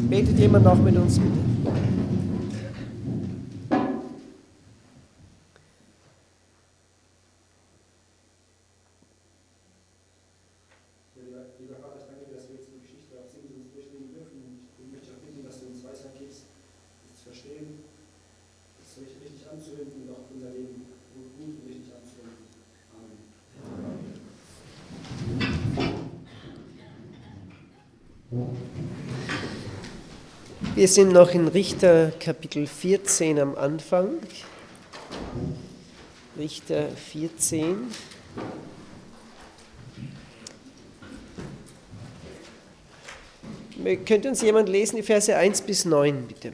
Betet jemand noch mit uns, bitte? Lieber Vater, ich danke dir, dass wir jetzt die Geschichte auf Simsons durchleben dürfen. Ich möchte auch bitten, dass du uns Weisheit gibst, es zu verstehen, es richtig anzuwenden und auch unser Leben gut und richtig anzuwenden. Amen. Wir sind noch in Richter Kapitel 14 am Anfang. Richter 14. Könnte uns jemand lesen, die Verse 1 bis 9, bitte?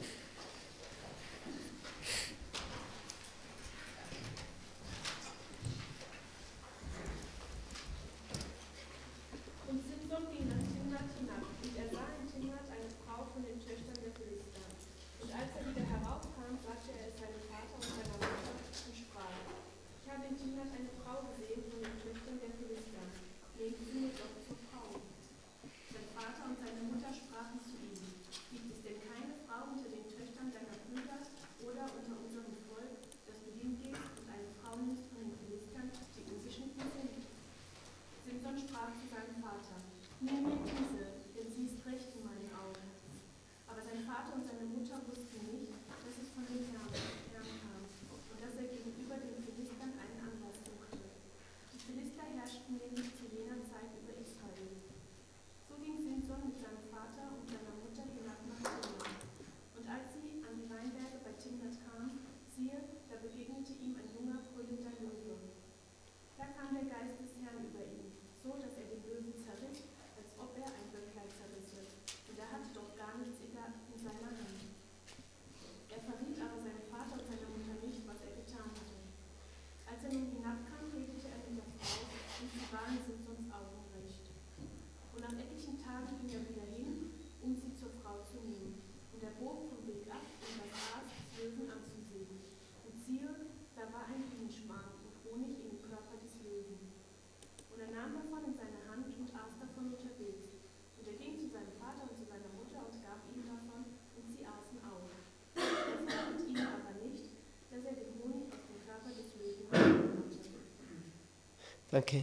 Und Simson ging nach Timnath hinab, und er sah in Timnath eine Frau von den Töchtern der Philister. Und als er wieder heraufkam, sagte er es seinem Vater und seiner Mutter und sprach: Ich habe in Timnath eine Frau gesehen von den Töchtern der Philister. Nehmen Sie mir doch zur Frau. Sein Vater und seine Mutter sprachen zu ihm: Gibt es denn keine Frau unter den Töchtern deiner Brüder oder unter unserem Volk, dass du hingehst und eine Frau nimmst von den Philistern, die ungeschnitten sind? Simson sprach zu seinem Vater: Nimm mir diese, denn sie ist recht in meinen Augen. Aber sein Vater und seine Mutter wussten nicht, dass es von dem Herrn kam und dass er gegenüber den Philistern einen Anlass suchte. Die Philister herrschten nämlich zu jener Zeit über Israel. So ging Simson mit seinem Vater und seiner Mutter hinab nach Timnath. Und als sie an die Weinberge bei Timnath kamen, siehe, da begegnete ihm ein junger, brüllender Löwe. Da kam der Geist des Herrn über ihn, so dass er den Löwen zerriss, als ob er ein Böcklein zerrisse. Und er hatte doch gar nichts in seiner Hand. Er verriet aber seinem Vater und seiner Mutter nicht, was er getan hatte. Als er nun hinabkam, redete er mit der Frau, und sie war in Simsons Augen recht. Und nach etlichen Tagen ging er wieder hin, um sie zur Frau zu nehmen. Und er bog vom Weg ab, um das Aas des Löwen anzusehen. Und siehe, da war ein Bienenschwarm und Honig in dem Körper des Löwen. Und er nahm davon in seine Hand und aß davon unterwegs. Und er ging zu seinem Vater und zu seiner Mutter und gab ihnen davon, und sie aßen auch. Er verriet ihnen aber nicht, dass er den Honig aus dem Körper des Löwen genommen hatte. Danke.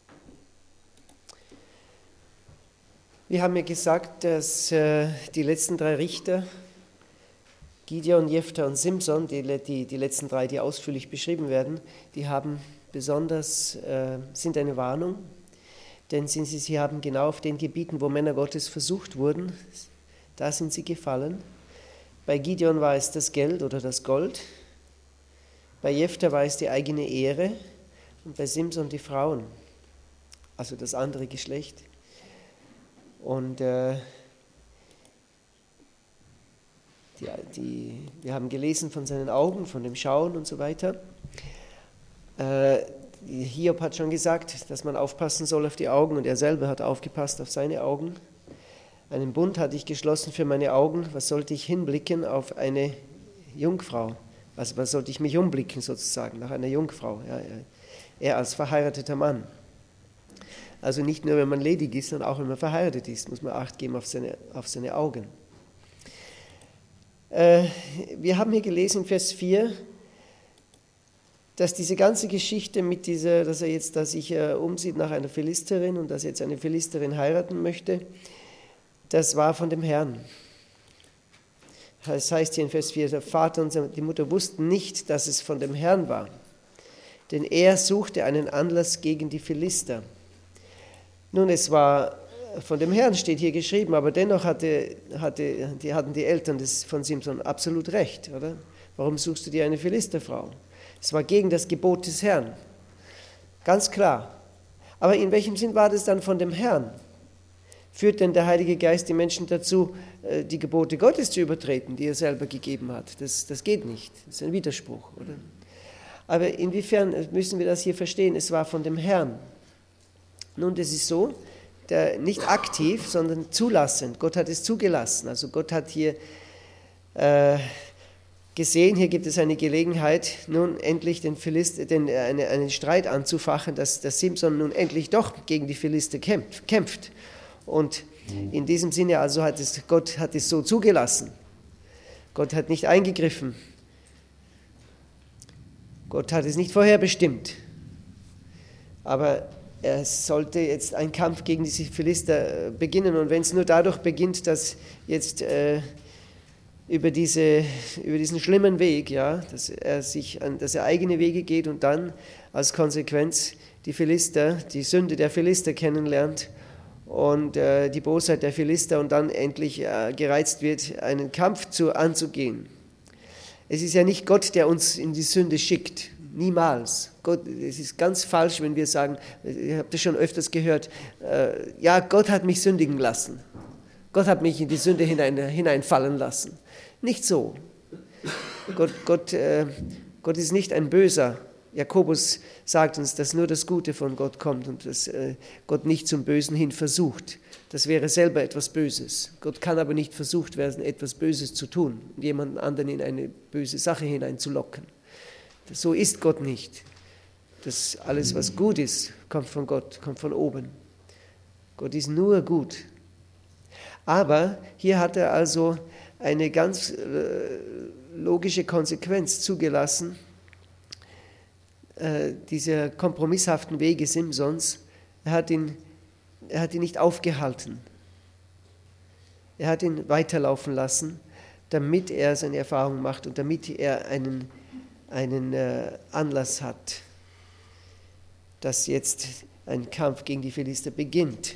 Wir haben ja gesagt, dass die letzten drei Richter, Gideon, Jephthah und Simson, die letzten drei, die ausführlich beschrieben werden, die haben sind eine Warnung, denn sie haben genau auf den Gebieten, wo Männer Gottes versucht wurden, da sind sie gefallen. Bei Gideon war es das Geld oder das Gold, bei Jephthah war es die eigene Ehre und bei Simson die Frauen, also das andere Geschlecht. Und wir haben gelesen von seinen Augen, von dem Schauen und so weiter. Hiob hat schon gesagt, dass man aufpassen soll auf die Augen und er selber hat aufgepasst auf seine Augen. Einen Bund hatte ich geschlossen für meine Augen. Was sollte ich hinblicken auf eine Jungfrau? Also was sollte ich mich umblicken sozusagen nach einer Jungfrau? Ja, er als verheirateter Mann. Also nicht nur, wenn man ledig ist, sondern auch, wenn man verheiratet ist, muss man Acht geben auf seine Augen. Wir haben hier gelesen in Vers 4, dass diese ganze Geschichte mit dass er sich umsieht nach einer Philisterin und dass er jetzt eine Philisterin heiraten möchte, das war von dem Herrn. Das heißt hier in Vers 4, der Vater und die Mutter wussten nicht, dass es von dem Herrn war, denn er suchte einen Anlass gegen die Philister. Nun, es war von dem Herrn, steht hier geschrieben, aber dennoch hatten die Eltern von Simson absolut recht, oder? Warum suchst du dir eine Philisterfrau? Es war gegen das Gebot des Herrn, ganz klar. Aber in welchem Sinn war das dann von dem Herrn? Führt denn der Heilige Geist die Menschen dazu, die Gebote Gottes zu übertreten, die er selber gegeben hat? Das geht nicht, das ist ein Widerspruch, oder? Aber inwiefern müssen wir das hier verstehen? Es war von dem Herrn. Nun, das ist so, nicht aktiv, sondern zulassend. Gott hat es zugelassen. Also Gott hat hier gesehen, hier gibt es eine Gelegenheit, nun endlich einen Streit anzufachen, dass Simson nun endlich doch gegen die Philister kämpft. Und in diesem Sinne also Gott hat es so zugelassen. Gott hat nicht eingegriffen. Gott hat es nicht vorherbestimmt. Aber er sollte jetzt ein Kampf gegen diese Philister beginnen. Und wenn es nur dadurch beginnt, dass jetzt über diesen schlimmen Weg, ja, dass er eigene Wege geht und dann als Konsequenz die Sünde der Philister kennenlernt und die Bosheit der Philister und dann endlich gereizt wird, einen Kampf anzugehen. Es ist ja nicht Gott, der uns in die Sünde schickt. Niemals. Es ist ganz falsch, wenn wir sagen, ihr habt das schon öfters gehört, ja, Gott hat mich sündigen lassen. Gott hat mich in die Sünde hineinfallen lassen. Nicht so. Gott ist nicht ein Böser. Jakobus sagt uns, dass nur das Gute von Gott kommt und dass Gott nicht zum Bösen hin versucht. Das wäre selber etwas Böses. Gott kann aber nicht versucht werden, etwas Böses zu tun und jemanden anderen in eine böse Sache hineinzulocken. So ist Gott nicht. Das alles, was gut ist, kommt von Gott, kommt von oben. Gott ist nur gut. Aber hier hat er also eine ganz logische Konsequenz zugelassen, dieser kompromisshaften Wege Simsons. Er hat ihn nicht aufgehalten. Er hat ihn weiterlaufen lassen, damit er seine Erfahrung macht und damit er einen Anlass hat, dass jetzt ein Kampf gegen die Philister beginnt.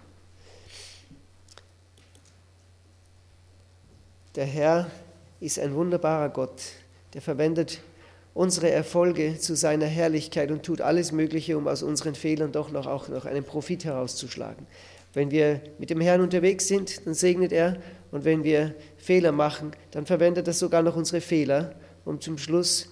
Der Herr ist ein wunderbarer Gott, der verwendet unsere Erfolge zu seiner Herrlichkeit und tut alles Mögliche, um aus unseren Fehlern doch auch noch einen Profit herauszuschlagen. Wenn wir mit dem Herrn unterwegs sind, dann segnet er, und wenn wir Fehler machen, dann verwendet er sogar noch unsere Fehler, um zum Schluss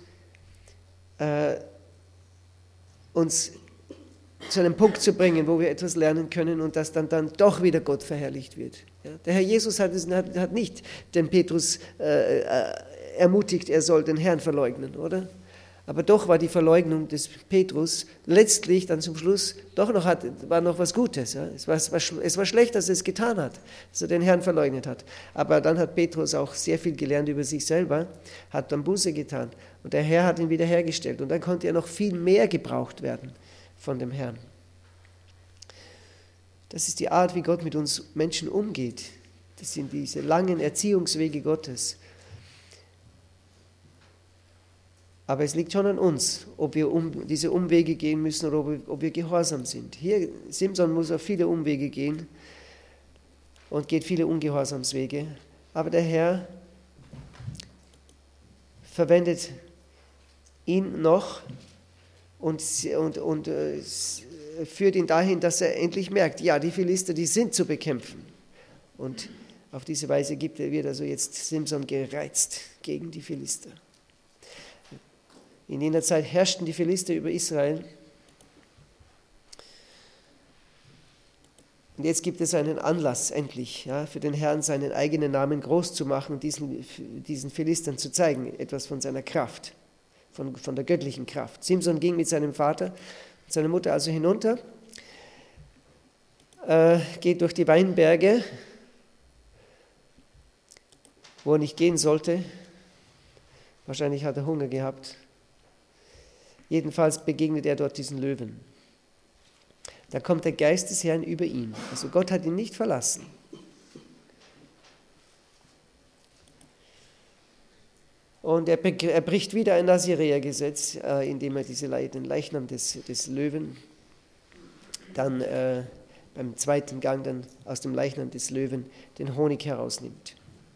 uns zu einem Punkt zu bringen, wo wir etwas lernen können und dass dann doch wieder Gott verherrlicht wird. Ja? Der Herr Jesus hat nicht den Petrus ermutigt, er soll den Herrn verleugnen, oder? Aber doch war die Verleugnung des Petrus letztlich dann zum Schluss war noch was Gutes. Ja? Es war schlecht, dass er es getan hat, dass er den Herrn verleugnet hat. Aber dann hat Petrus auch sehr viel gelernt über sich selber, hat dann Buße getan. Und der Herr hat ihn wiederhergestellt. Und dann konnte er noch viel mehr gebraucht werden von dem Herrn. Das ist die Art, wie Gott mit uns Menschen umgeht. Das sind diese langen Erziehungswege Gottes. Aber es liegt schon an uns, ob wir diese Umwege gehen müssen oder ob wir gehorsam sind. Hier, Simson muss auf viele Umwege gehen und geht viele Ungehorsamswege. Aber der Herr verwendet ihn noch und führt ihn dahin, dass er endlich merkt, ja, die Philister, die sind zu bekämpfen. Und auf diese Weise wird also jetzt Simson gereizt gegen die Philister. In jener Zeit herrschten die Philister über Israel. Und jetzt gibt es einen Anlass endlich, ja, für den Herrn seinen eigenen Namen groß zu machen und diesen Philistern zu zeigen, etwas von seiner Kraft, von der göttlichen Kraft. Simson ging mit seinem Vater und seiner Mutter also hinunter, geht durch die Weinberge, wo er nicht gehen sollte. Wahrscheinlich hat er Hunger gehabt. Jedenfalls begegnet er dort diesen Löwen. Da kommt der Geist des Herrn über ihn. Also Gott hat ihn nicht verlassen. Und er bricht wieder ein Naziräergesetz, indem er den Leichnam des Löwen dann beim zweiten Gang dann aus dem Leichnam des Löwen den Honig herausnimmt.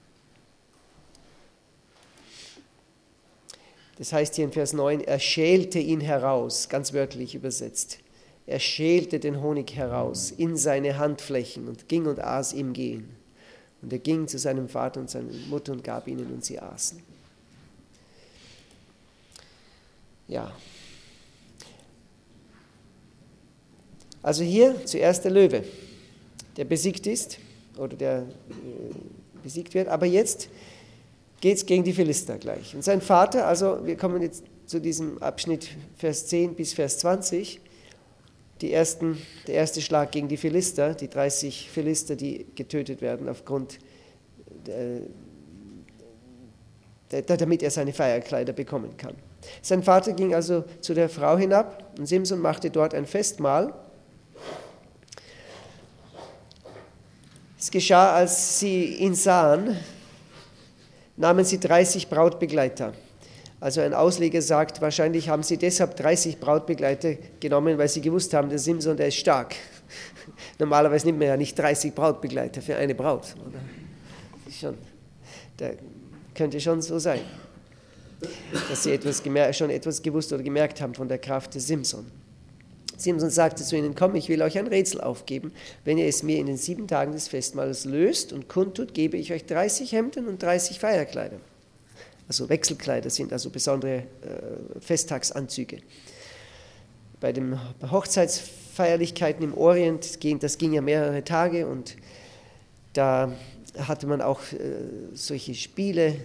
Das heißt hier in Vers 9, er schälte ihn heraus, ganz wörtlich übersetzt. Er schälte den Honig heraus in seine Handflächen und ging und aß im Gehen. Und er ging zu seinem Vater und seiner Mutter und gab ihnen und sie aßen. Ja. Also hier zuerst der Löwe, der besiegt ist oder der besiegt wird, aber jetzt geht es gegen die Philister gleich. Und sein Vater, also wir kommen jetzt zu diesem Abschnitt Vers 10 bis Vers 20, der erste Schlag gegen die Philister, die 30 Philister, die getötet werden damit er seine Feierkleider bekommen kann. Sein Vater ging also zu der Frau hinab und Simson machte dort ein Festmahl. Es geschah, als sie ihn sahen, nahmen sie 30 Brautbegleiter. Also ein Ausleger sagt, wahrscheinlich haben sie deshalb 30 Brautbegleiter genommen, weil sie gewusst haben, der Simson, der ist stark. Normalerweise nimmt man ja nicht 30 Brautbegleiter für eine Braut. Oder? Das könnte schon so sein, dass sie schon etwas gewusst oder gemerkt haben von der Kraft des Simson. Simson sagte zu ihnen, komm, ich will euch ein Rätsel aufgeben. Wenn ihr es mir in den 7 Tagen des Festmahls löst und kundtut, gebe ich euch 30 Hemden und 30 Feierkleider. Also Wechselkleider sind also besondere Festtagsanzüge. Bei den Hochzeitsfeierlichkeiten im Orient, das ging ja mehrere Tage und da hatte man auch solche Spiele,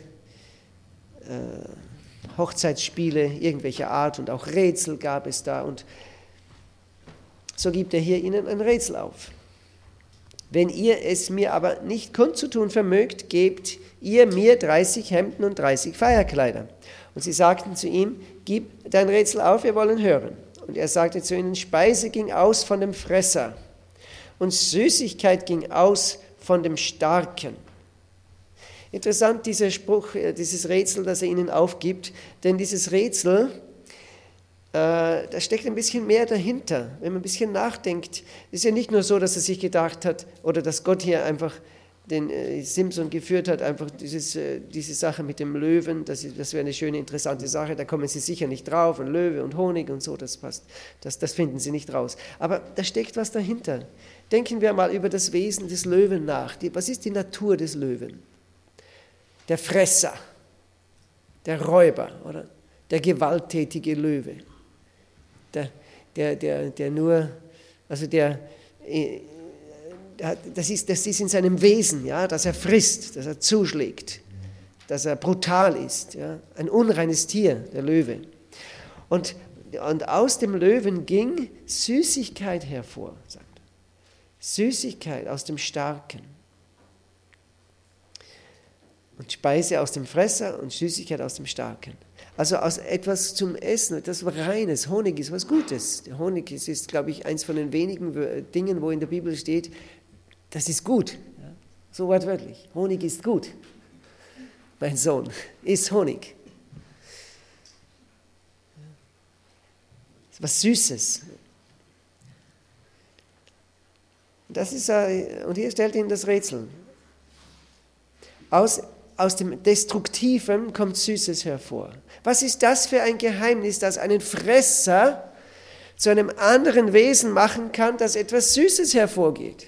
Hochzeitsspiele irgendwelcher Art und auch Rätsel gab es da und so gibt er hier ihnen ein Rätsel auf. Wenn ihr es mir aber nicht kundzutun vermögt, gebt ihr mir 30 Hemden und 30 Feierkleider. Und sie sagten zu ihm, gib dein Rätsel auf, wir wollen hören. Und er sagte zu ihnen, Speise ging aus von dem Fresser und Süßigkeit ging aus von dem Starken. Interessant, dieser Spruch, dieses Rätsel, das er ihnen aufgibt, denn dieses Rätsel, da steckt ein bisschen mehr dahinter. Wenn man ein bisschen nachdenkt, ist ja nicht nur so, dass er sich gedacht hat oder dass Gott hier einfach den Simson geführt hat, einfach diese Sache mit dem Löwen, das wäre eine schöne, interessante Sache, da kommen sie sicher nicht drauf, und Löwe und Honig und so, das passt, das finden sie nicht raus. Aber da steckt was dahinter. Denken wir mal über das Wesen des Löwen nach. Was ist die Natur des Löwen? Der Fresser, der Räuber, oder? Der gewalttätige Löwe. Das ist in seinem Wesen, ja, dass er frisst, dass er zuschlägt, dass er brutal ist, ja, ein unreines Tier, der Löwe. Und aus dem Löwen ging Süßigkeit hervor, sagt er. Süßigkeit aus dem Starken. Und Speise aus dem Fresser und Süßigkeit aus dem Starken. Also aus etwas zum Essen, etwas Reines. Honig ist was Gutes. Der Honig ist, glaube ich, eins von den wenigen Dingen, wo in der Bibel steht, das ist gut. Ja, so wortwörtlich. Honig ist gut. Mein Sohn, iss Honig. Was Süßes. Und hier stellt ihn das Rätsel. Aus dem Destruktiven kommt Süßes hervor. Was ist das für ein Geheimnis, das einen Fresser zu einem anderen Wesen machen kann, dass etwas Süßes hervorgeht?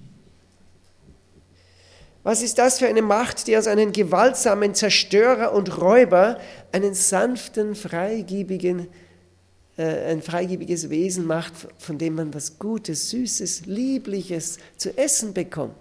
Was ist das für eine Macht, die aus einem gewaltsamen Zerstörer und Räuber einen sanften, ein freigiebiges Wesen macht, von dem man was Gutes, Süßes, Liebliches zu essen bekommt?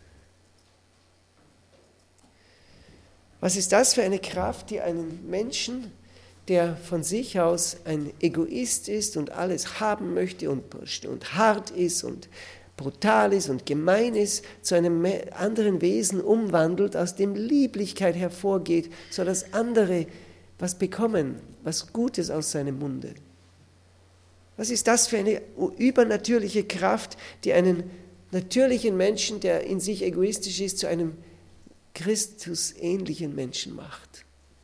Was ist das für eine Kraft, die einen Menschen, der von sich aus ein Egoist ist und alles haben möchte und hart ist und brutal ist und gemein ist, zu einem anderen Wesen umwandelt, aus dem Lieblichkeit hervorgeht, sodass andere was bekommen, was Gutes aus seinem Munde? Was ist das für eine übernatürliche Kraft, die einen natürlichen Menschen, der in sich egoistisch ist, zu einem Christusähnlichen Menschen macht?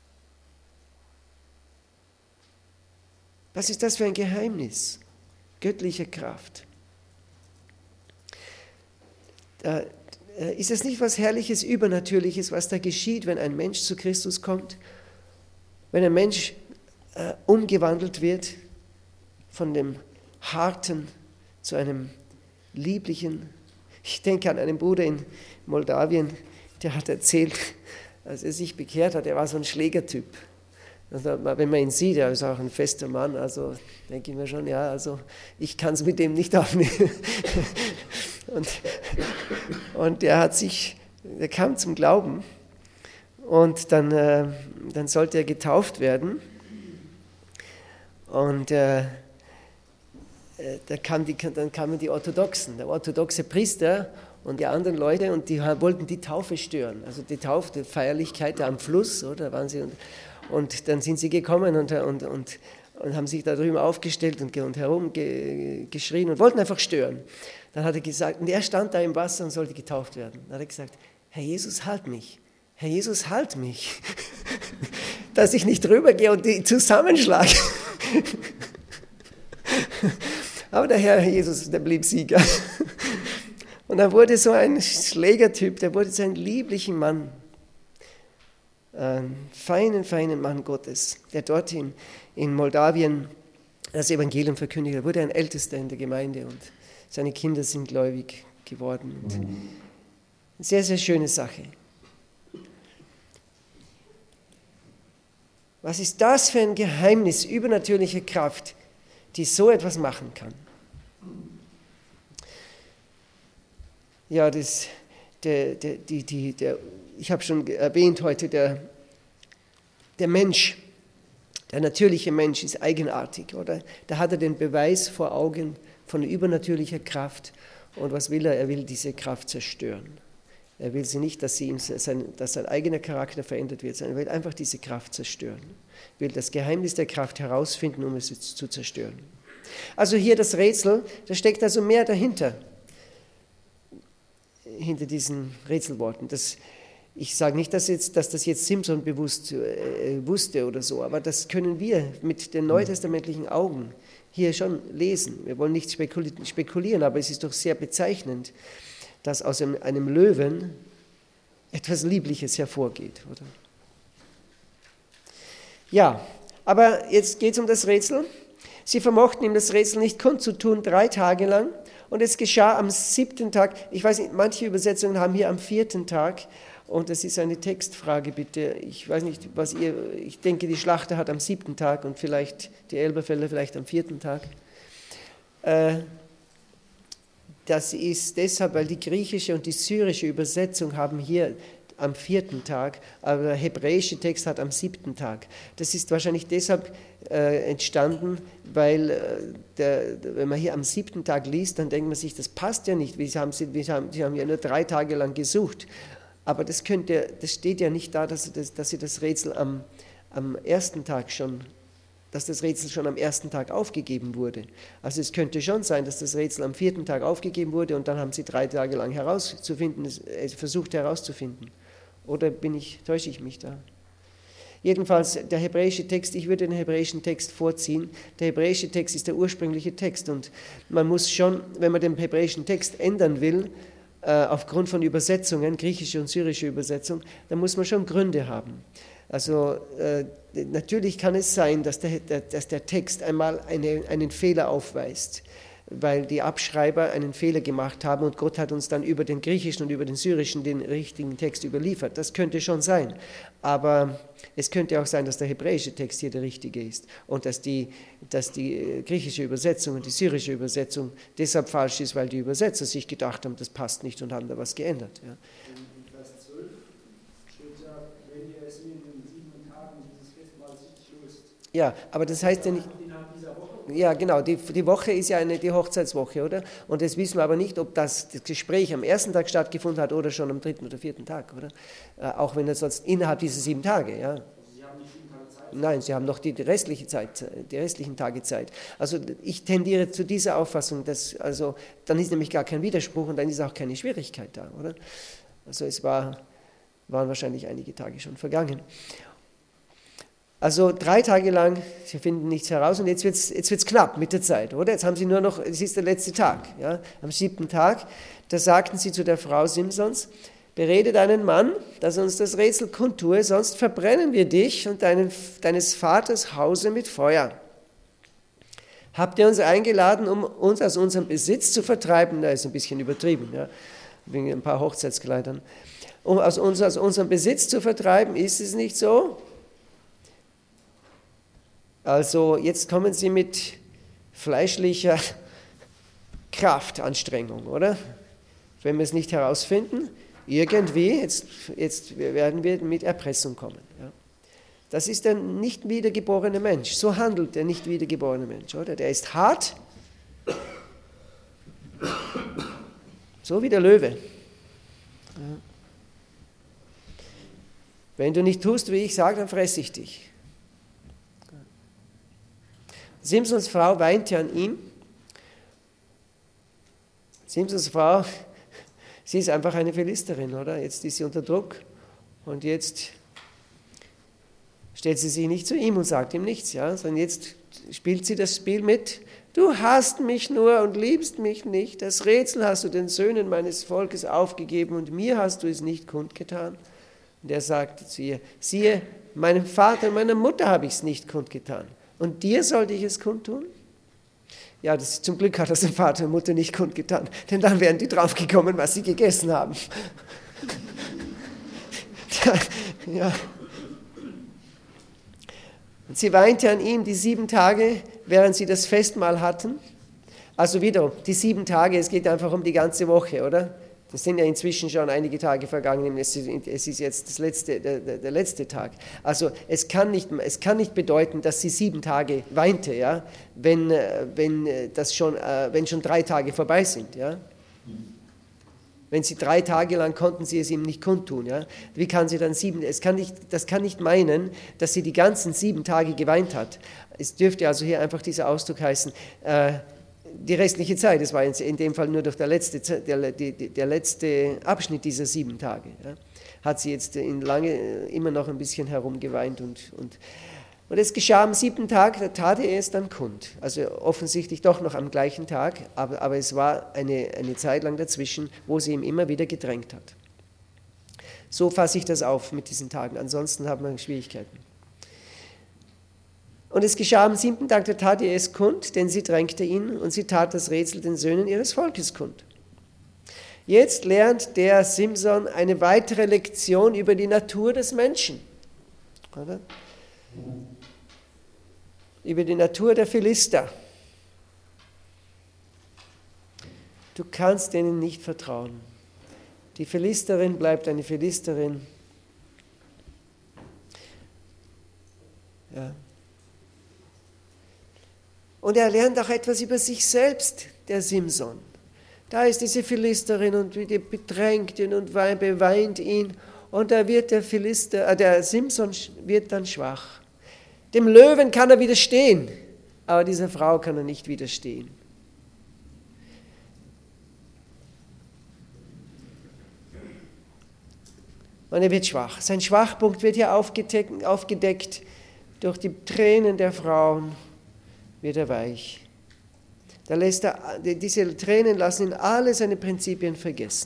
Was ist das für ein Geheimnis göttlicher Kraft? Ist es nicht was Herrliches, Übernatürliches, was da geschieht, wenn ein Mensch zu Christus kommt? Wenn ein Mensch umgewandelt wird von dem Harten zu einem Lieblichen? Ich denke an einen Bruder in Moldawien, der hat erzählt, als er sich bekehrt hat, er war so ein Schlägertyp. Also, wenn man ihn sieht, er ist auch ein fester Mann, also denke ich mir schon, ja, also ich kann es mit dem nicht aufnehmen. Und er kam zum Glauben und dann sollte er getauft werden. Und dann kamen die Orthodoxen, der orthodoxe Priester und die anderen Leute, und die wollten die Taufe stören. Also die Taufe, die Feierlichkeit da am Fluss, oder waren sie, und dann sind sie gekommen und haben sich da drüben aufgestellt und herumgeschrien und wollten einfach stören. Dann hat er gesagt, und er stand da im Wasser und sollte getauft werden. Dann hat er gesagt, Herr Jesus, halt mich. Herr Jesus, halt mich. Dass ich nicht rübergehe und die zusammenschlage. Aber der Herr Jesus, der blieb Sieger. Und dann wurde so ein Schlägertyp, der wurde so ein lieblicher Mann. Einen feinen Mann Gottes, der dort in Moldawien das Evangelium verkündigt hat. Er wurde ein Ältester in der Gemeinde und seine Kinder sind gläubig geworden. Und eine sehr, sehr schöne Sache. Was ist das für ein Geheimnis übernatürlicher Kraft, die so etwas machen kann? Ja, ich habe schon erwähnt heute, der Mensch, der natürliche Mensch ist eigenartig, oder? Da hat er den Beweis vor Augen von übernatürlicher Kraft. Und was will er? Er will diese Kraft zerstören. Er will sie nicht, dass sein eigener Charakter verändert wird, sondern er will einfach diese Kraft zerstören. Er will das Geheimnis der Kraft herausfinden, um es zu zerstören. Also hier das Rätsel, da steckt also mehr dahinter. Hinter diesen Rätselworten. Ich sage nicht, dass das jetzt Simson bewusst wusste oder so, aber das können wir mit den neutestamentlichen Augen hier schon lesen. Wir wollen nicht spekulieren, aber es ist doch sehr bezeichnend, dass aus einem Löwen etwas Liebliches hervorgeht, oder? Ja, aber jetzt geht es um das Rätsel. Sie vermochten ihm das Rätsel nicht kundzutun 3 Tage lang. Und es geschah am 7. Tag, ich weiß nicht, manche Übersetzungen haben hier am 4. Tag, und das ist eine Textfrage bitte, ich weiß nicht, ich denke, die Schlachter hat am 7. Tag und vielleicht die Elberfelder vielleicht am 4. Tag. Das ist deshalb, weil die griechische und die syrische Übersetzung haben hier am 4. Tag, aber der hebräische Text hat am 7. Tag. Das ist wahrscheinlich deshalb entstanden, weil wenn man hier am 7. Tag liest, dann denkt man sich, das passt ja nicht, sie haben ja nur 3 Tage lang gesucht. Aber das steht ja nicht da, dass sie das Rätsel am 1. Tag schon, dass das Rätsel schon am 1. Tag aufgegeben wurde. Also es könnte schon sein, dass das Rätsel am 4. Tag aufgegeben wurde und dann haben sie 3 Tage lang versucht herauszufinden. Oder täusche ich mich da? Jedenfalls der hebräische Text, ich würde den hebräischen Text vorziehen. Der hebräische Text ist der ursprüngliche Text und man muss schon, wenn man den hebräischen Text ändern will, aufgrund von Übersetzungen, griechische und syrische Übersetzung, dann muss man schon Gründe haben. Also natürlich kann es sein, dass der Text einmal einen Fehler aufweist, weil die Abschreiber einen Fehler gemacht haben und Gott hat uns dann über den griechischen und über den syrischen den richtigen Text überliefert. Das könnte schon sein, aber es könnte auch sein, dass der hebräische Text hier der richtige ist und dass die griechische Übersetzung und die syrische Übersetzung deshalb falsch ist, weil die Übersetzer sich gedacht haben, das passt nicht und haben da was geändert. Ja. In Vers 12 steht ja, wenn ihr es in den 7 Tagen dieses Festmahls nicht löst. Ja, aber das heißt ja nicht... Ja, genau, die Woche ist ja die Hochzeitswoche, oder? Und das wissen wir aber nicht, ob das Gespräch am 1. Tag stattgefunden hat oder schon am 3. oder 4. Tag, oder? Auch wenn das sonst innerhalb dieser 7 Tage, ja. Sie haben nicht 7 Tage Zeit? Nein, Sie haben noch die restlichen Tage Zeit. Also ich tendiere zu dieser Auffassung, dann ist nämlich gar kein Widerspruch und dann ist auch keine Schwierigkeit da, oder? Also waren wahrscheinlich einige Tage schon vergangen. Also 3 Tage lang, sie finden nichts heraus und jetzt wird's knapp mit der Zeit, oder? Jetzt haben sie nur noch, es ist der letzte Tag, ja? Am 7. Tag, da sagten sie zu der Frau Simsons, berede deinen Mann, dass er uns das Rätsel kundtue, sonst verbrennen wir dich und deines Vaters Hause mit Feuer. Habt ihr uns eingeladen, um uns aus unserem Besitz zu vertreiben? Da ist ein bisschen übertrieben, ja? Wegen ein paar Hochzeitskleidern. Um uns aus unserem Besitz zu vertreiben, ist es nicht so? Also jetzt kommen sie mit fleischlicher Kraftanstrengung, oder? Wenn wir es nicht herausfinden, irgendwie, jetzt werden wir mit Erpressung kommen. Ja? Das ist der nicht wiedergeborene Mensch. So handelt der nicht wiedergeborene Mensch, oder? Der ist hart, So wie der Löwe. Ja. Wenn du nicht tust, wie ich sage, dann fresse ich dich. Simsons Frau weinte an ihm. Simsons Frau, sie ist einfach eine Philisterin, oder? Jetzt ist sie unter Druck und jetzt stellt sie sich nicht zu ihm und sagt ihm nichts, ja? Sondern jetzt spielt sie das Spiel mit. Du hasst mich nur und liebst mich nicht. Das Rätsel hast du den Söhnen meines Volkes aufgegeben und mir hast du es nicht kundgetan. Und er sagte zu ihr, siehe, meinem Vater und meiner Mutter habe ich es nicht kundgetan. Und dir sollte ich es kundtun? Ja, zum Glück hat das dem Vater und Mutter nicht kundgetan, denn dann wären die draufgekommen, was sie gegessen haben. Ja. Und sie weinte an ihm die 7 Tage, während sie das Festmahl hatten. Also wiederum, die 7 Tage, es geht einfach um die ganze Woche, oder? Das sind ja inzwischen schon einige Tage vergangen, es ist jetzt der letzte Tag. Also es kann nicht bedeuten, dass sie 7 Tage weinte, ja? wenn schon 3 Tage vorbei sind. Ja? Wenn sie 3 Tage lang konnten sie es ihm nicht kundtun. Ja? Wie kann sie dann 7? Das kann nicht meinen, dass sie die ganzen 7 Tage geweint hat. Es dürfte also hier einfach dieser Ausdruck heißen, die restliche Zeit, das war in dem Fall nur durch der letzte Abschnitt dieser 7 Tage, ja, hat sie jetzt immer noch ein bisschen herumgeweint und es geschah am 7. Tag, da tat er es dann kund. Also offensichtlich doch noch am gleichen Tag, aber es war eine Zeit lang dazwischen, wo sie ihm immer wieder gedrängt hat. So fasse ich das auf mit diesen Tagen, ansonsten haben wir Schwierigkeiten. Und es geschah am 7. Tag, da tat er es kund, denn sie drängte ihn und sie tat das Rätsel den Söhnen ihres Volkes kund. Jetzt lernt der Simson eine weitere Lektion über die Natur des Menschen. Oder? Über die Natur der Philister. Du kannst denen nicht vertrauen. Die Philisterin bleibt eine Philisterin. Ja. Und er lernt auch etwas über sich selbst, der Simson. Da ist diese Philisterin und die bedrängt ihn und beweint ihn. Und da wird der Simson wird dann schwach. Dem Löwen kann er widerstehen, aber dieser Frau kann er nicht widerstehen. Und er wird schwach. Sein Schwachpunkt wird hier aufgedeckt durch die Tränen der Frauen. Wird er weich. Diese Tränen lassen ihn alle seine Prinzipien vergessen.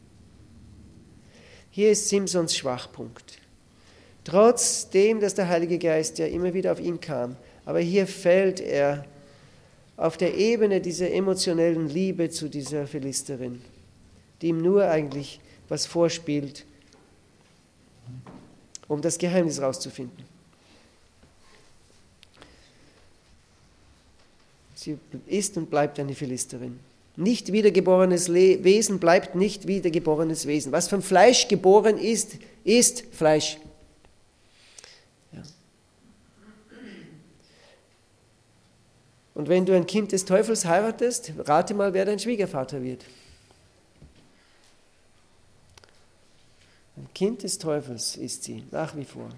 Hier ist Simsons Schwachpunkt. Trotzdem, dass der Heilige Geist ja immer wieder auf ihn kam, aber hier fällt er auf der Ebene dieser emotionellen Liebe zu dieser Philisterin, die ihm nur eigentlich was vorspielt, um das Geheimnis rauszufinden. Sie ist und bleibt eine Philisterin. Nicht wiedergeborenes Wesen bleibt nicht wiedergeborenes Wesen. Was von Fleisch geboren ist, ist Fleisch. Ja. Und wenn du ein Kind des Teufels heiratest, rate mal, wer dein Schwiegervater wird. Ein Kind des Teufels ist sie, nach wie vor.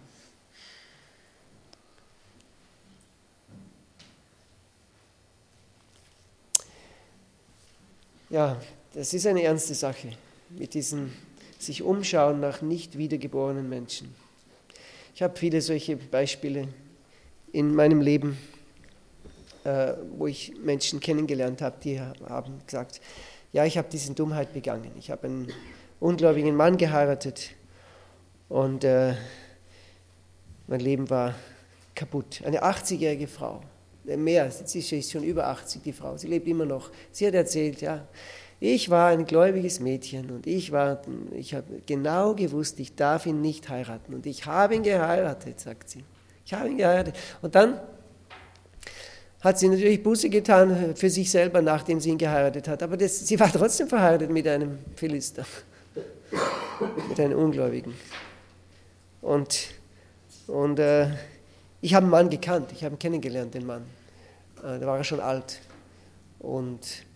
Ja, das ist eine ernste Sache, mit diesem sich umschauen nach nicht wiedergeborenen Menschen. Ich habe viele solche Beispiele in meinem Leben, wo ich Menschen kennengelernt habe, die haben gesagt, ja, ich habe diese Dummheit begangen. Ich habe einen ungläubigen Mann geheiratet und mein Leben war kaputt. Eine 80-jährige Frau. Mehr, sie ist schon über 80, die Frau, sie lebt immer noch. Sie hat erzählt, ja, ich war ein gläubiges Mädchen und ich habe genau gewusst, ich darf ihn nicht heiraten. Und ich habe ihn geheiratet, sagt sie. Ich habe ihn geheiratet. Und dann hat sie natürlich Buße getan für sich selber, nachdem sie ihn geheiratet hat. Aber sie war trotzdem verheiratet mit einem Philister, mit einem Ungläubigen. Und ich habe einen Mann gekannt, ich habe ihn kennengelernt, den Mann. Da war er schon alt. Und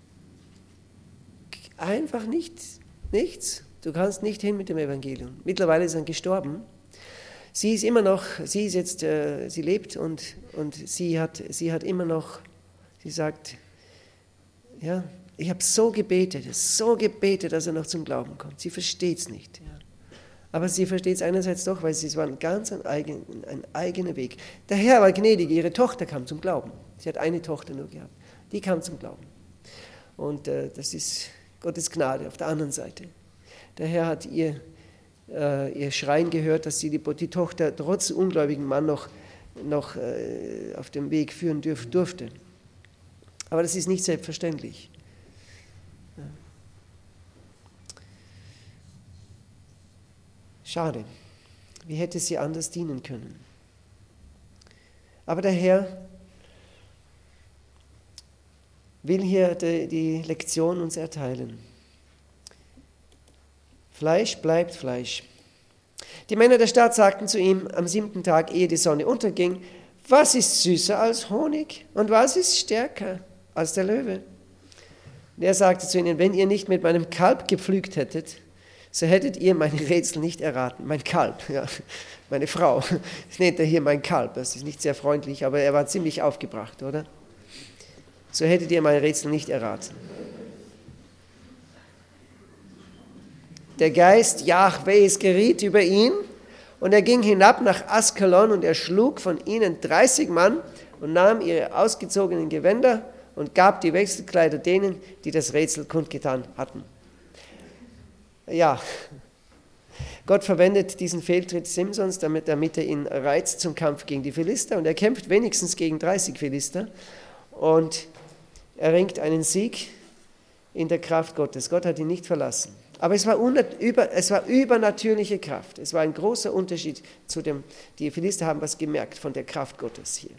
einfach nichts. Du kannst nicht hin mit dem Evangelium. Mittlerweile ist er gestorben. Sie ist immer noch, sie lebt und sie hat immer noch, sie sagt, ja, ich habe so gebetet, dass er noch zum Glauben kommt. Sie versteht es nicht. Ja. Aber sie versteht es einerseits doch, weil es war ein eigener Weg. Der Herr war gnädig, ihre Tochter kam zum Glauben. Sie hat eine Tochter nur gehabt. Die kam zum Glauben. Und das ist Gottes Gnade auf der anderen Seite. Der Herr hat ihr Schreien gehört, dass sie die Tochter trotz ungläubigen Mann noch auf dem Weg führen durfte. Aber das ist nicht selbstverständlich. Ja. Schade. Wie hätte sie anders dienen können? Aber der Herr will hier die Lektion uns erteilen. Fleisch bleibt Fleisch. Die Männer der Stadt sagten zu ihm am 7. Tag, ehe die Sonne unterging, was ist süßer als Honig und was ist stärker als der Löwe? Und er sagte zu ihnen, wenn ihr nicht mit meinem Kalb gepflügt hättet, so hättet ihr meine Rätsel nicht erraten. Mein Kalb, ja, meine Frau, das nennt er hier mein Kalb, das ist nicht sehr freundlich, aber er war ziemlich aufgebracht, oder? So hättet ihr meine Rätsel nicht erraten. Der Geist Jahwes geriet über ihn und er ging hinab nach Askelon und er schlug von ihnen 30 Mann und nahm ihre ausgezogenen Gewänder und gab die Wechselkleider denen, die das Rätsel kundgetan hatten. Ja, Gott verwendet diesen Fehltritt Simsons, damit er ihn reizt zum Kampf gegen die Philister und er kämpft wenigstens gegen 30 Philister und erringt einen Sieg in der Kraft Gottes. Gott hat ihn nicht verlassen. Aber es war übernatürliche Kraft. Es war ein großer Unterschied zu dem, die Philister haben was gemerkt von der Kraft Gottes hier.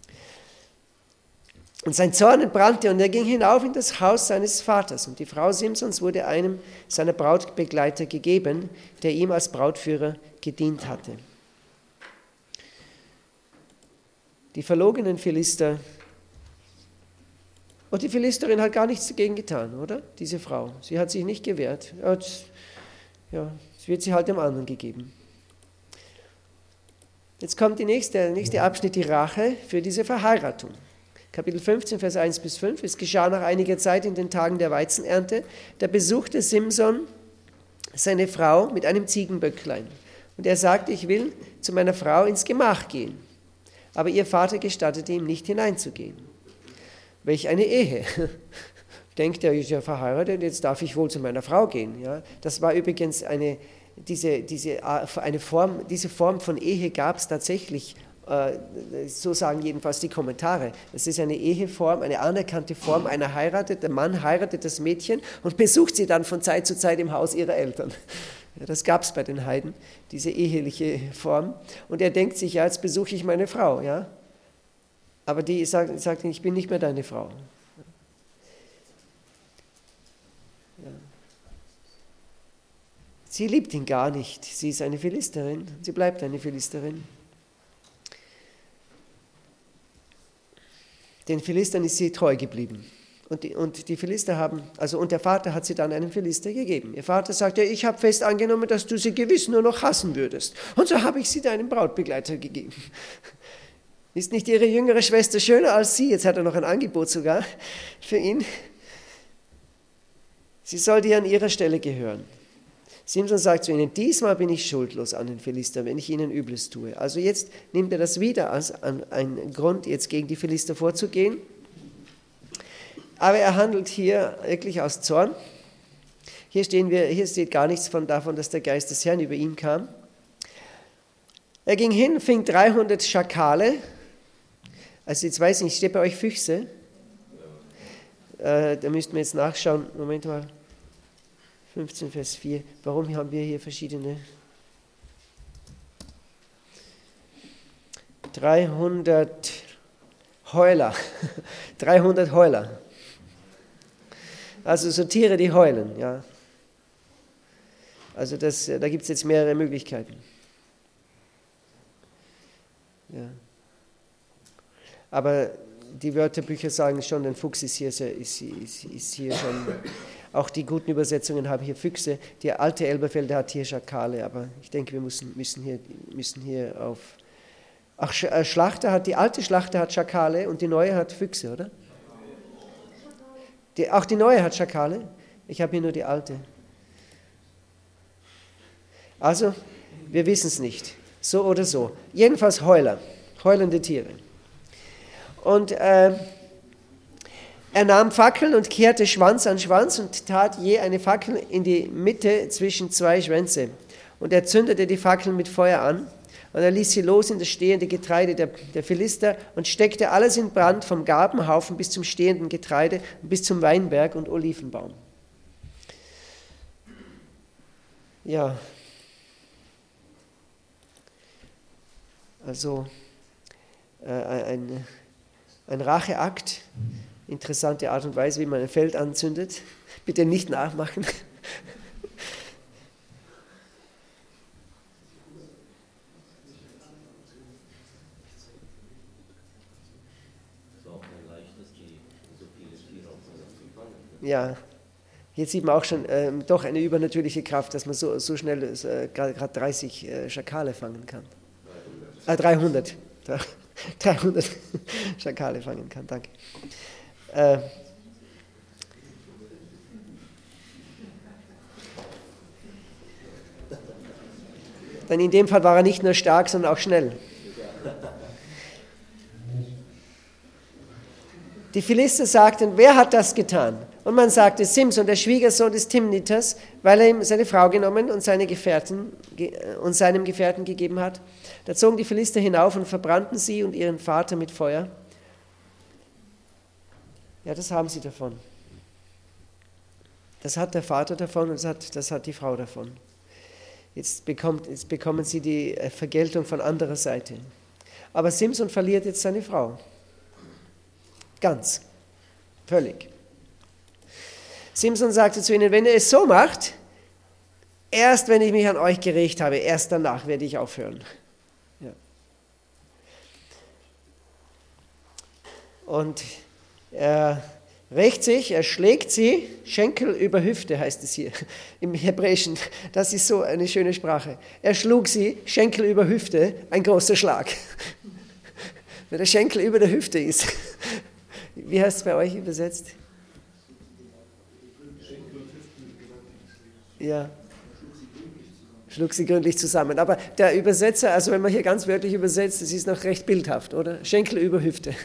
Und sein Zorn entbrannte und er ging hinauf in das Haus seines Vaters. Und die Frau Simsons wurde einem seiner Brautbegleiter gegeben, der ihm als Brautführer gedient hatte. Die verlogenen Philister. Und die Philisterin hat gar nichts dagegen getan, oder? Diese Frau. Sie hat sich nicht gewehrt. Ja, es wird sie halt dem anderen gegeben. Jetzt kommt der nächste Abschnitt, die Rache für diese Verheiratung. Kapitel 15, Vers 1 bis 5. Es geschah nach einiger Zeit in den Tagen der Weizenernte, da besuchte Simson seine Frau mit einem Ziegenböcklein. Und er sagte, ich will zu meiner Frau ins Gemach gehen. Aber ihr Vater gestattete ihm nicht hineinzugehen. Welch eine Ehe. Denkt er, ist ja verheiratet, jetzt darf ich wohl zu meiner Frau gehen. Ja? Das war übrigens diese Form von Ehe gab es tatsächlich, so sagen jedenfalls die Kommentare. Das ist eine Eheform, eine anerkannte Form einer Heirat. Der Mann heiratet das Mädchen und besucht sie dann von Zeit zu Zeit im Haus ihrer Eltern. Ja, das gab es bei den Heiden, diese eheliche Form. Und er denkt sich, ja, jetzt besuche ich meine Frau, ja. Aber die sagt, ich bin nicht mehr deine Frau. Ja. Sie liebt ihn gar nicht. Sie ist eine Philisterin. Sie bleibt eine Philisterin. Den Philistern ist sie treu geblieben. Und die Philister und der Vater hat sie dann einem Philister gegeben. Ihr Vater sagte, ich habe fest angenommen, dass du sie gewiss nur noch hassen würdest. Und so habe ich sie deinem Brautbegleiter gegeben. Ist nicht ihre jüngere Schwester schöner als sie? Jetzt hat er noch ein Angebot sogar für ihn. Sie soll dir an ihrer Stelle gehören. Simson sagt zu ihnen, diesmal bin ich schuldlos an den Philister, wenn ich ihnen Übles tue. Also jetzt nimmt er das wieder als einen Grund, jetzt gegen die Philister vorzugehen. Aber er handelt hier wirklich aus Zorn. Hier steht gar nichts davon, dass der Geist des Herrn über ihn kam. Er ging hin, fing 300 Schakale. Also jetzt weiß ich nicht, steht bei euch Füchse? Da müssten wir jetzt nachschauen. Moment mal. 15, Vers 4. Warum haben wir hier verschiedene? 300 Heuler. 300 Heuler. Also so Tiere, die heulen. Ja. Also da gibt es jetzt mehrere Möglichkeiten. Ja. Aber die Wörterbücher sagen schon, ein Fuchs ist hier schon, auch die guten Übersetzungen haben hier Füchse. Die alte Elberfelder hat hier Schakale, aber ich denke, wir müssen hier auf... Ach, die alte Schlachter hat Schakale und die neue hat Füchse, oder? Auch die neue hat Schakale? Ich habe hier nur die alte. Also, wir wissen es nicht. So oder so. Jedenfalls heulende Tiere. Und er nahm Fackeln und kehrte Schwanz an Schwanz und tat je eine Fackel in die Mitte zwischen zwei Schwänze. Und er zündete die Fackeln mit Feuer an. Und er ließ sie los in das stehende Getreide der Philister und steckte alles in Brand, vom Garbenhaufen bis zum stehenden Getreide, bis zum Weinberg und Olivenbaum. Ja, also ein Racheakt, interessante Art und Weise, wie man ein Feld anzündet. Bitte nicht nachmachen. Ja, jetzt sieht man auch schon doch eine übernatürliche Kraft, dass man so schnell gerade 30 Schakale fangen kann. 300 Schakale fangen kann, danke. Denn in dem Fall war er nicht nur stark, sondern auch schnell. Die Philister sagten, wer hat das getan? Und man sagte, Simson, der Schwiegersohn des Timnitas, weil er ihm seine Frau genommen und seinem Gefährten gegeben hat. Da zogen die Philister hinauf und verbrannten sie und ihren Vater mit Feuer. Ja, das haben sie davon. Das hat der Vater davon und das hat die Frau davon. Jetzt bekommen sie die Vergeltung von anderer Seite. Aber Simson verliert jetzt seine Frau. Ganz. Völlig. Simson sagte zu ihnen, wenn ihr es so macht, erst wenn ich mich an euch gerächt habe, erst danach werde ich aufhören. Ja. Und er rächt sich, er schlägt sie, Schenkel über Hüfte heißt es hier im Hebräischen. Das ist so eine schöne Sprache. Er schlug sie, Schenkel über Hüfte, ein großer Schlag. Wenn der Schenkel über der Hüfte ist. Wie heißt es bei euch übersetzt? Ja, schlug sie gründlich zusammen. Aber der Übersetzer, also wenn man hier ganz wörtlich übersetzt, das ist noch recht bildhaft, oder? Schenkel über Hüfte.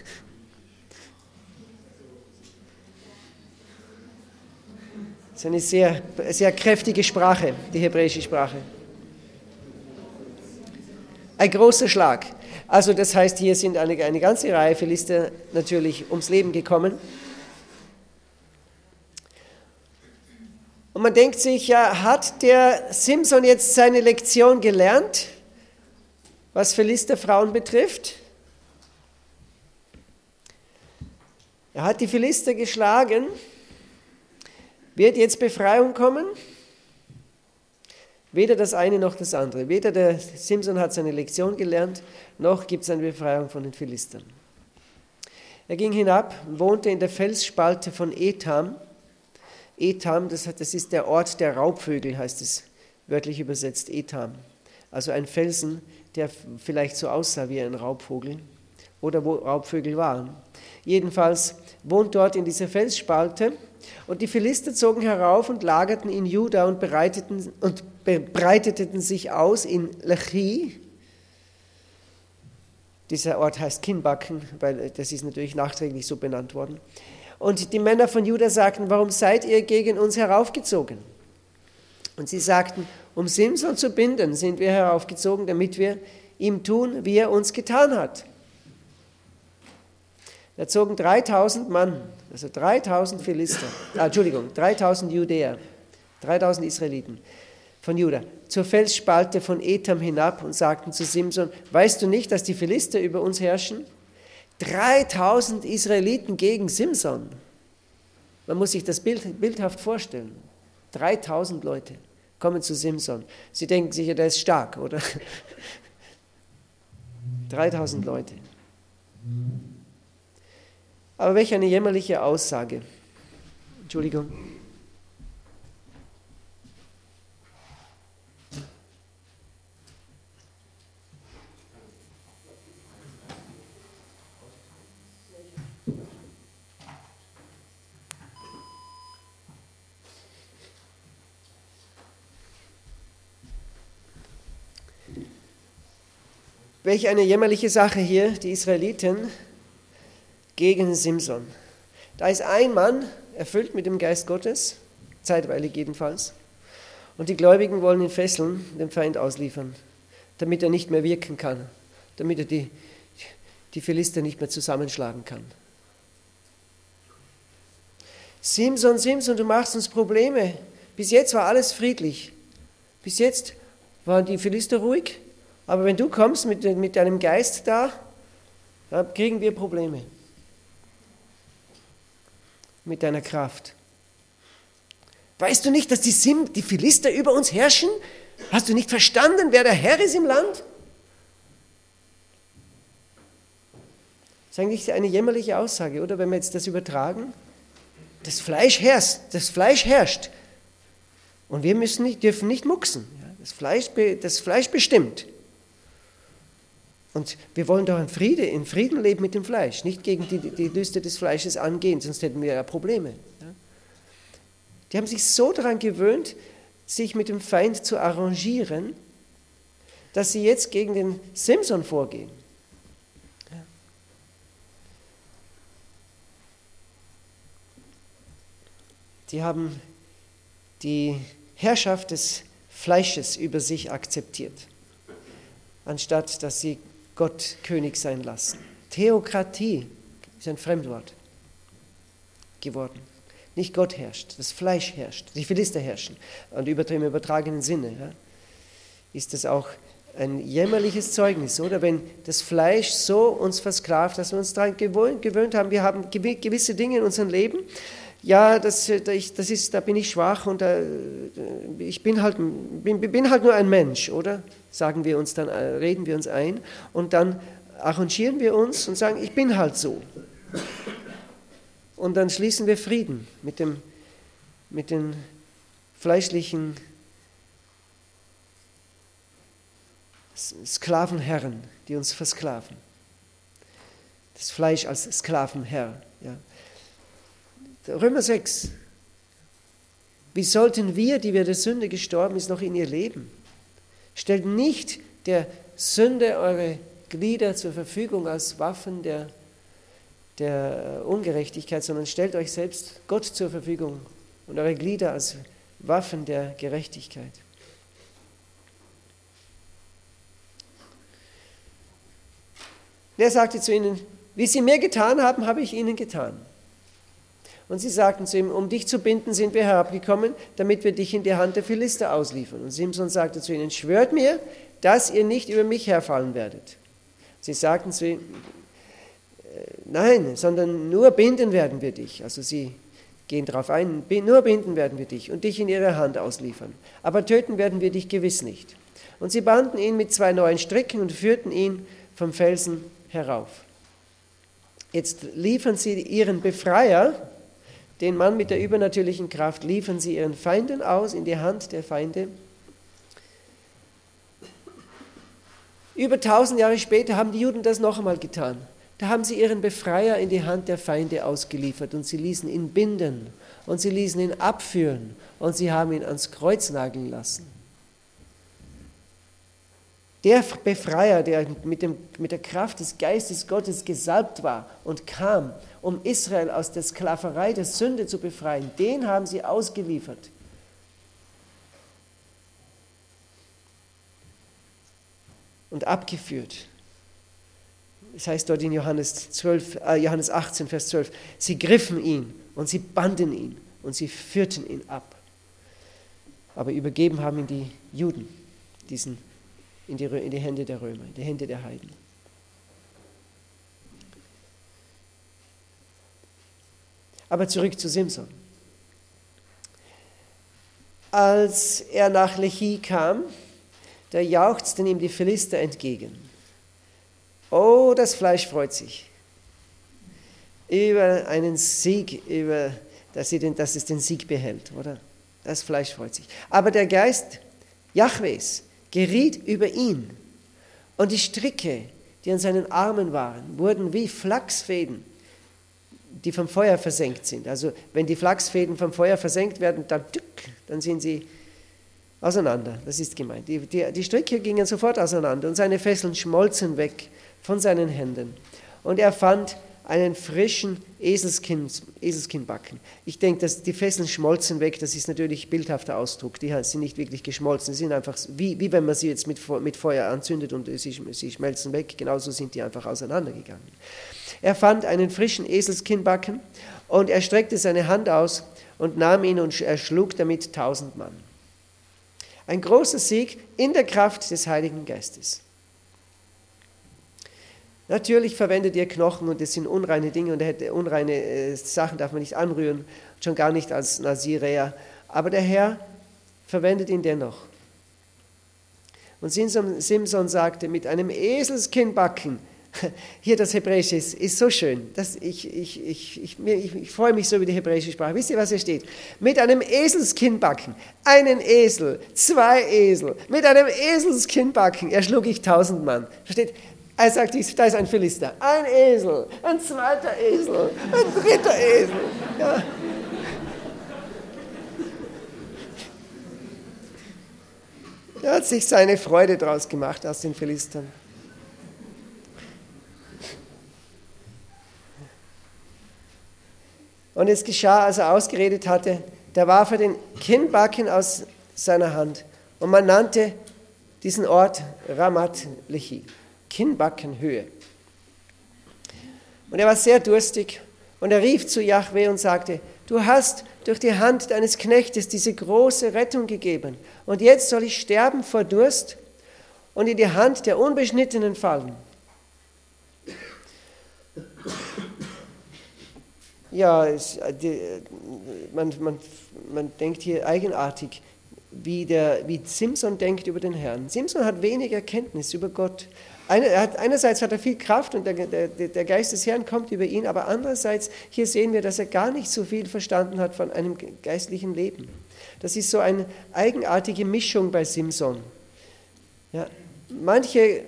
Das ist eine sehr, sehr kräftige Sprache, die hebräische Sprache. Ein großer Schlag. Also das heißt, hier sind eine ganze Reihe Philister natürlich ums Leben gekommen. Und man denkt sich, ja, hat der Simson jetzt seine Lektion gelernt, was Philisterfrauen betrifft? Er hat die Philister geschlagen. Wird jetzt Befreiung kommen? Weder das eine noch das andere. Weder der Simson hat seine Lektion gelernt, noch gibt es eine Befreiung von den Philistern. Er ging hinab, wohnte in der Felsspalte von Etam. Etam, das ist der Ort der Raubvögel, heißt es wörtlich übersetzt, Etam. Also ein Felsen, der vielleicht so aussah wie ein Raubvogel oder wo Raubvögel waren. Jedenfalls wohnt dort in dieser Felsspalte und die Philister zogen herauf und lagerten in Juda und breiteten sich aus in Lechi. Dieser Ort heißt Kinbacken, weil das ist natürlich nachträglich so benannt worden. Und die Männer von Juda sagten, warum seid ihr gegen uns heraufgezogen? Und sie sagten, um Simson zu binden, sind wir heraufgezogen, damit wir ihm tun, wie er uns getan hat. Da zogen 3000 Mann, also 3000 3000 Judäer, 3000 Israeliten von Juda, zur Felsspalte von Etam hinab und sagten zu Simson, weißt du nicht, dass die Philister über uns herrschen? 3000 Israeliten gegen Simson. Man muss sich das bildhaft vorstellen. 3000 Leute kommen zu Simson. Sie denken sicher, der ist stark, oder? 3000 Leute. Aber welch eine jämmerliche Aussage. Entschuldigung. Welch eine jämmerliche Sache hier, die Israeliten gegen Simson. Da ist ein Mann, erfüllt mit dem Geist Gottes, zeitweilig jedenfalls, und die Gläubigen wollen ihn fesseln, dem Feind ausliefern, damit er nicht mehr wirken kann, damit er die Philister nicht mehr zusammenschlagen kann. Simson, Simson, du machst uns Probleme. Bis jetzt war alles friedlich. Bis jetzt waren die Philister ruhig. Aber wenn du kommst mit deinem Geist da, dann kriegen wir Probleme. Mit deiner Kraft. Weißt du nicht, dass die Philister über uns herrschen? Hast du nicht verstanden, wer der Herr ist im Land? Das ist eigentlich eine jämmerliche Aussage, oder? Wenn wir jetzt das übertragen. Das Fleisch herrscht. Und wir dürfen nicht mucksen. Das Fleisch bestimmt. Und wir wollen doch in Frieden leben mit dem Fleisch, nicht gegen die Lüste des Fleisches angehen, sonst hätten wir ja Probleme. Die haben sich so daran gewöhnt, sich mit dem Feind zu arrangieren, dass sie jetzt gegen den Simson vorgehen. Die haben die Herrschaft des Fleisches über sich akzeptiert, anstatt dass sie Gott König sein lassen. Theokratie ist ein Fremdwort geworden. Nicht Gott herrscht, das Fleisch herrscht, die Philister herrschen. Und im übertragenen Sinne ist das auch ein jämmerliches Zeugnis, oder? Wenn das Fleisch so uns versklavt, dass wir uns daran gewöhnt haben, wir haben gewisse Dinge in unserem Leben, ja, da bin ich schwach und ich bin halt nur ein Mensch, oder? Sagen wir uns dann, reden wir uns ein und dann arrangieren wir uns und sagen, ich bin halt so. Und dann schließen wir Frieden mit den fleischlichen Sklavenherren, die uns versklaven. Das Fleisch als Sklavenherr, ja. Römer 6. Wie sollten wir, die wir der Sünde gestorben sind, noch in ihr leben? Stellt nicht der Sünde eure Glieder zur Verfügung als Waffen der Ungerechtigkeit, sondern stellt euch selbst Gott zur Verfügung und eure Glieder als Waffen der Gerechtigkeit. Wer sagte zu ihnen, wie sie mir getan haben, habe ich ihnen getan. Und sie sagten zu ihm, um dich zu binden, sind wir herabgekommen, damit wir dich in die Hand der Philister ausliefern. Und Simson sagte zu ihnen, schwört mir, dass ihr nicht über mich herfallen werdet. Sie sagten zu ihm, nein, sondern nur binden werden wir dich. Also sie gehen darauf ein, nur binden werden wir dich und dich in ihre Hand ausliefern. Aber töten werden wir dich gewiss nicht. Und sie banden ihn mit 2 neuen Stricken und führten ihn vom Felsen herauf. Jetzt liefern sie ihren Befreier, den Mann mit der übernatürlichen Kraft, liefern sie ihren Feinden aus, in die Hand der Feinde. Über 1000 Jahre später haben die Juden das noch einmal getan. Da haben sie ihren Befreier in die Hand der Feinde ausgeliefert und sie ließen ihn binden und sie ließen ihn abführen und sie haben ihn ans Kreuz nageln lassen. Der Befreier, der mit der Kraft des Geistes Gottes gesalbt war und kam, um Israel aus der Sklaverei der Sünde zu befreien, den haben sie ausgeliefert. Und abgeführt. Das heißt dort in Johannes 18, Vers 12, sie griffen ihn und sie banden ihn und sie führten ihn ab. Aber übergeben haben ihn die Juden, in die Hände der Römer, in die Hände der Heiden. Aber zurück zu Simson. Als er nach Lehi kam, da jauchzten ihm die Philister entgegen. Oh, das Fleisch freut sich. über einen Sieg, dass es den Sieg behält, oder? Das Fleisch freut sich. Aber der Geist Jahwes geriet über ihn und die Stricke, die an seinen Armen waren, wurden wie Flachsfäden, die vom Feuer versenkt sind. Also wenn die Flachsfäden vom Feuer versenkt werden, dann sind sie auseinander. Das ist gemeint. Die Stricke gingen sofort auseinander und seine Fesseln schmolzen weg von seinen Händen. Und er fand einen frischen Eselskinnbacken. Ich denke, dass die Fesseln schmolzen weg, das ist natürlich bildhafter Ausdruck. Die sind nicht wirklich geschmolzen, sie sind einfach, wie wenn man sie jetzt mit Feuer anzündet und sie schmelzen weg, genauso sind die einfach auseinandergegangen. Er fand einen frischen Eselskinnbacken und er streckte seine Hand aus und nahm ihn und erschlug damit 1000 Mann. Ein großer Sieg in der Kraft des Heiligen Geistes. Natürlich verwendet ihr Knochen und das sind unreine Dinge und unreine Sachen darf man nicht anrühren, schon gar nicht als Naziräer. Aber der Herr verwendet ihn dennoch. Und Simson sagte, mit einem Eselskinnbacken, hier das Hebräische ist so schön, ich freue mich so über die hebräische Sprache. Wisst ihr, was hier steht? Mit einem Eselskinnbacken, einen Esel, 2 Esel, mit einem Eselskinnbacken erschlug ich 1000 Mann. Versteht? Er sagt, da ist ein Philister, ein Esel, ein zweiter Esel, ein dritter Esel. Ja. Er hat sich seine Freude draus gemacht aus den Philistern. Und es geschah, als er ausgeredet hatte, da warf er den Kinnbacken aus seiner Hand. Und man nannte diesen Ort Ramat Lehi. Kinnbackenhöhe. Und er war sehr durstig und er rief zu Jahwe und sagte, du hast durch die Hand deines Knechtes diese große Rettung gegeben und jetzt soll ich sterben vor Durst und in die Hand der Unbeschnittenen fallen. Ja, man denkt hier eigenartig, wie Simson denkt über den Herrn. Simson hat wenig Erkenntnis über Gott. Einerseits hat er viel Kraft und der Geist des Herrn kommt über ihn, aber andererseits, hier sehen wir, dass er gar nicht so viel verstanden hat von einem geistlichen Leben. Das ist so eine eigenartige Mischung bei Simson. Ja, manche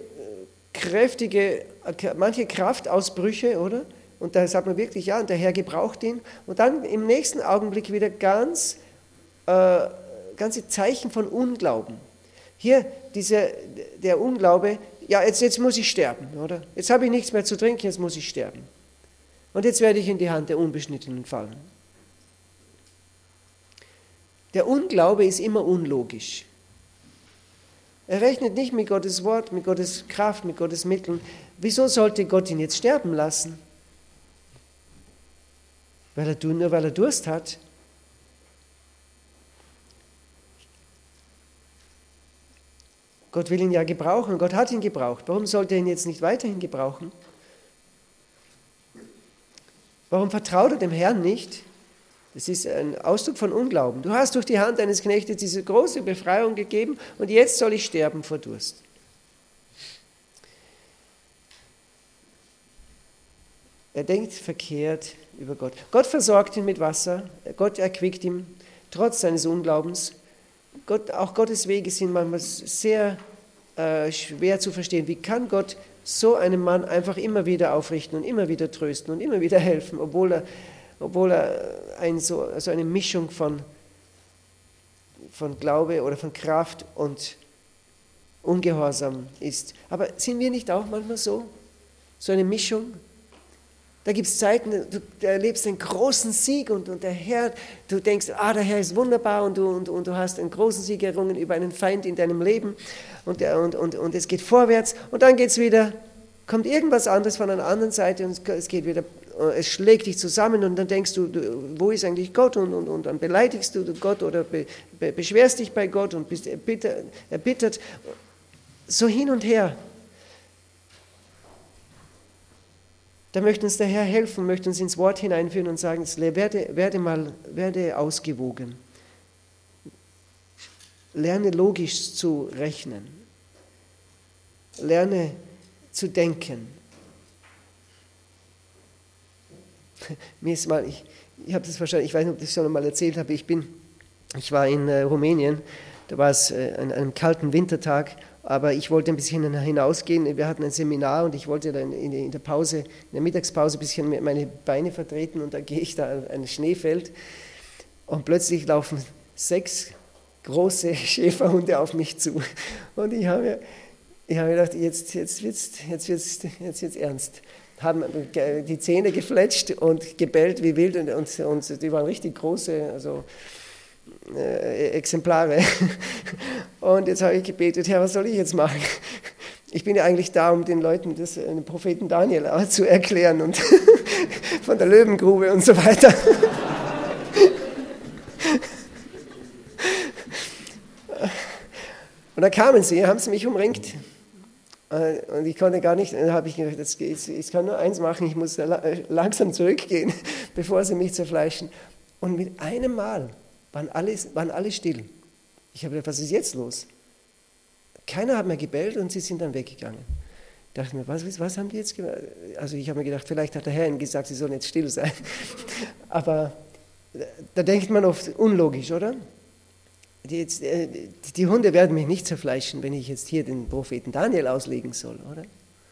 Kraftausbrüche, oder? Und da sagt man wirklich, ja, und der Herr gebraucht ihn. Und dann im nächsten Augenblick wieder ganze Zeichen von Unglauben. Hier der Unglaube, ja, jetzt muss ich sterben, oder? Jetzt habe ich nichts mehr zu trinken, jetzt muss ich sterben. Und jetzt werde ich in die Hand der Unbeschnittenen fallen. Der Unglaube ist immer unlogisch. Er rechnet nicht mit Gottes Wort, mit Gottes Kraft, mit Gottes Mitteln. Wieso sollte Gott ihn jetzt sterben lassen? Nur weil er Durst hat. Gott will ihn ja gebrauchen, Gott hat ihn gebraucht. Warum sollte er ihn jetzt nicht weiterhin gebrauchen? Warum vertraut er dem Herrn nicht? Das ist ein Ausdruck von Unglauben. Du hast durch die Hand deines Knechtes diese große Befreiung gegeben und jetzt soll ich sterben vor Durst. Er denkt verkehrt über Gott. Gott versorgt ihn mit Wasser, Gott erquickt ihn, trotz seines Unglaubens. Auch Gottes Wege sind manchmal sehr schwer zu verstehen. Wie kann Gott so einem Mann einfach immer wieder aufrichten und immer wieder trösten und immer wieder helfen, obwohl er so eine Mischung von Glaube oder von Kraft und Ungehorsam ist. Aber sind wir nicht auch manchmal so? So eine Mischung? Da gibt es Zeiten, du erlebst einen großen Sieg und der Herr, du denkst, der Herr ist wunderbar und du hast einen großen Sieg errungen über einen Feind in deinem Leben und es geht vorwärts und dann kommt irgendwas anderes von einer anderen Seite und es schlägt dich zusammen und dann denkst du, wo ist eigentlich Gott und dann beleidigst du Gott oder beschwerst dich bei Gott und bist erbittert, so hin und her. Da möchte uns der Herr helfen, möchte uns ins Wort hineinführen und sagen, werde ausgewogen. Lerne logisch zu rechnen. Lerne zu denken. mir ist mal, ich habe das wahrscheinlich, ich weiß nicht, ob ich das schon einmal erzählt habe, ich war in Rumänien, da war es an einem kalten Wintertag, aber ich wollte ein bisschen hinausgehen, wir hatten ein Seminar und ich wollte dann in der Pause, in der Mittagspause ein bisschen meine Beine vertreten und da gehe ich da an ein Schneefeld und plötzlich laufen 6 große Schäferhunde auf mich zu und ich habe mir gedacht, jetzt wird's ernst. Haben die Zähne gefletscht und gebellt wie wild und die waren richtig große, also Exemplare. Und jetzt habe ich gebetet, Herr, was soll ich jetzt machen? Ich bin ja eigentlich da, um den Leuten den Propheten Daniel zu erklären und von der Löwengrube und so weiter. Und dann kamen sie, haben sie mich umringt. Und ich konnte gar nicht, dann habe ich gedacht, ich kann nur eins machen, ich muss langsam zurückgehen, bevor sie mich zerfleischen. Und mit einem Mal waren alle still. Ich habe gedacht, was ist jetzt los? Keiner hat mehr gebellt und sie sind dann weggegangen. Ich dachte mir, was haben die jetzt gemacht? Also ich habe mir gedacht, vielleicht hat der Herr ihnen gesagt, sie sollen jetzt still sein. Aber da denkt man oft unlogisch, oder? Die Hunde werden mich nicht zerfleischen, wenn ich jetzt hier den Propheten Daniel auslegen soll, oder?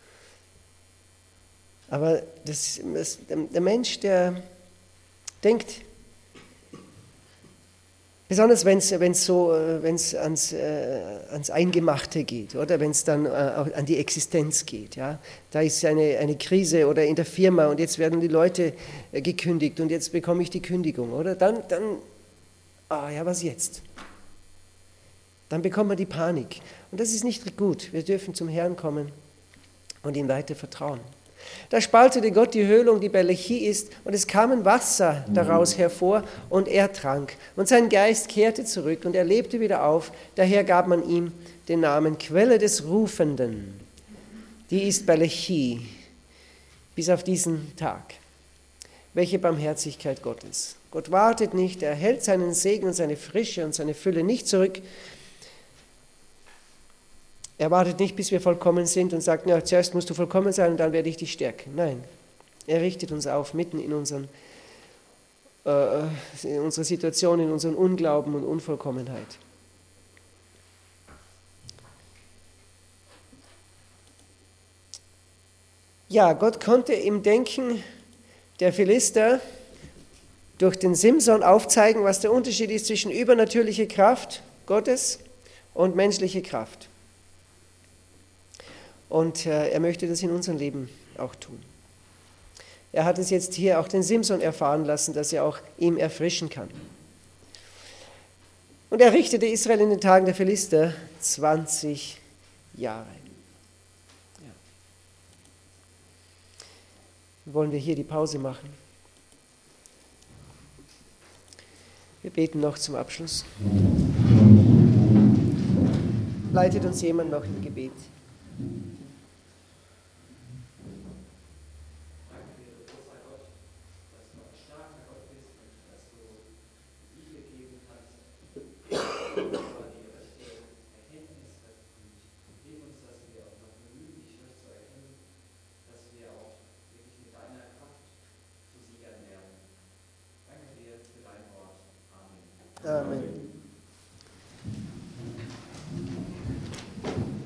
Aber der Mensch, der denkt, besonders wenn es ans Eingemachte geht, oder wenn es dann auch an die Existenz geht, ja, da ist eine Krise oder in der Firma und jetzt werden die Leute gekündigt und jetzt bekomme ich die Kündigung, oder? Dann ja, was jetzt? Dann bekommt man die Panik. Und das ist nicht gut. Wir dürfen zum Herrn kommen und ihm weiter vertrauen. Da spaltete Gott die Höhlung, die bei Lechi ist, und es kamen Wasser daraus hervor, und er trank. Und sein Geist kehrte zurück, und er lebte wieder auf. Daher gab man ihm den Namen Quelle des Rufenden. Die ist bei Lechi, bis auf diesen Tag. Welche Barmherzigkeit Gottes. Gott wartet nicht, er hält seinen Segen und seine Frische und seine Fülle nicht zurück. Er wartet nicht, bis wir vollkommen sind und sagt, ja, zuerst musst du vollkommen sein und dann werde ich dich stärken. Nein, er richtet uns auf, mitten in unserer Situation, in unserem Unglauben und Unvollkommenheit. Ja, Gott konnte im Denken der Philister durch den Simson aufzeigen, was der Unterschied ist zwischen übernatürlicher Kraft Gottes und menschlicher Kraft. Und er möchte das in unserem Leben auch tun. Er hat es jetzt hier auch den Simson erfahren lassen, dass er auch ihm erfrischen kann. Und er richtete Israel in den Tagen der Philister 20 Jahre. Ja. Wollen wir hier die Pause machen? Wir beten noch zum Abschluss. Leitet uns jemand noch im Gebet? Amen.